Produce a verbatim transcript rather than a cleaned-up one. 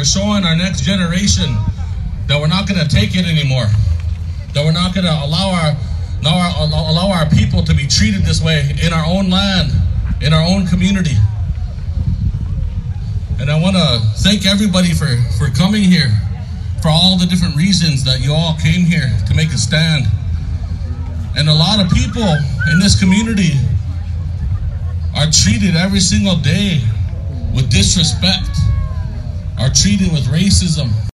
showing our next generation that we're not going to take it anymore. That we're not going to allow our, allow our allow our people to be treated this way in our own land, in our own community. And I want to thank everybody for, for coming here, for all the different reasons that you all came here to make a stand. And a lot of people in this community are treated every single day with disrespect, are treated with racism.